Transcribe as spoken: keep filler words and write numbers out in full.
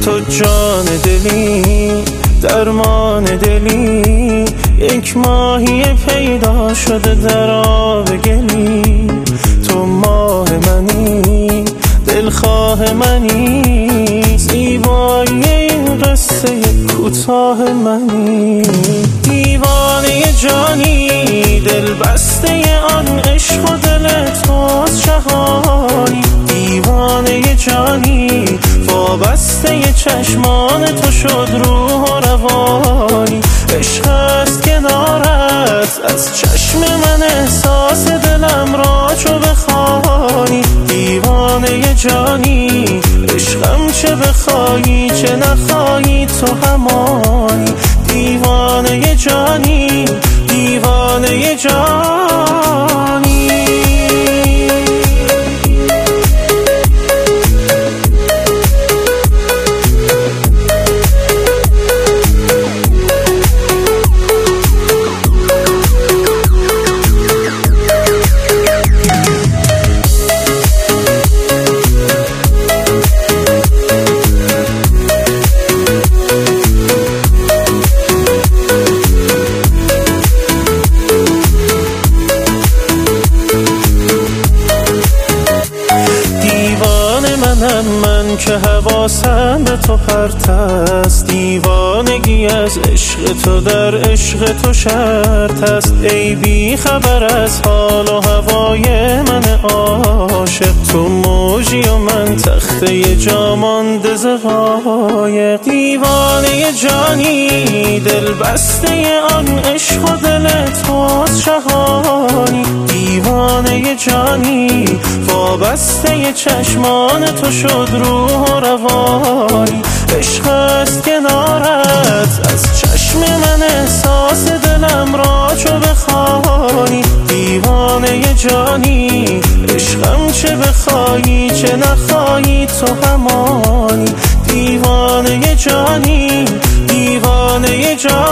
تو جان دلی، درمان دلی، یک ماهی پیدا شده در آب گلی. تو ماه منی، دلخواه منی، زیبایی این قصه کوتاه منی. دیوانه جانی، دل بسته آن عشق و دل توست جهانی. دیوانه جانی، وابسته چشمان تو شد روح و روانی. عشق است کنارت، از چشم من احساس دلم را چو بخوانی. دیوانه جانی، عشقم چه بخوایی چه نخوایی تو همانی. دیوانه جانی، دیوانه جانی. من که حواسم به تو پرت است، دیوانگی از عشق تو در عشق تو شرط است. ای بی خبر از حال و هوای من عاشق، تو موجی و من تخته جا مانده ز قایق. دیوانه جانی، دل بسته آن عشق و دل توست جهانی. دیوانه جانی، وابسته چشمان تو شد روح و روانی. عشق است کنارت، از چشم من احساس دلم را چو بخوانی. دیوانه جانی، عشقم چه بخوایی چه نخوایی تو همانی. دیوانه جانی، دیوانه جانی.